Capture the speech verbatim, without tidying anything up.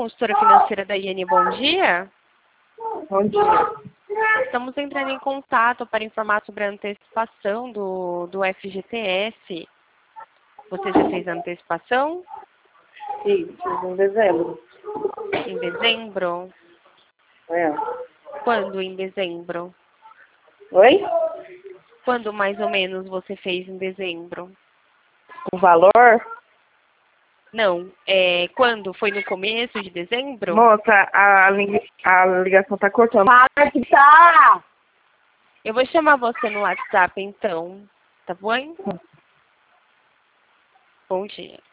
consultora financeira da I N, bom dia. Bom dia. Estamos entrando em contato para informar sobre a antecipação do, do F G T S. Você já fez a antecipação? Sim, fiz em dezembro. Em dezembro? É. Quando em dezembro? Oi? Quando mais ou menos você fez em dezembro? O valor? Não, é, quando? Foi no começo de dezembro? Moça, a, li- a ligação tá cortando. Para que tá! Eu vou chamar você no WhatsApp então, tá bom? Bom dia.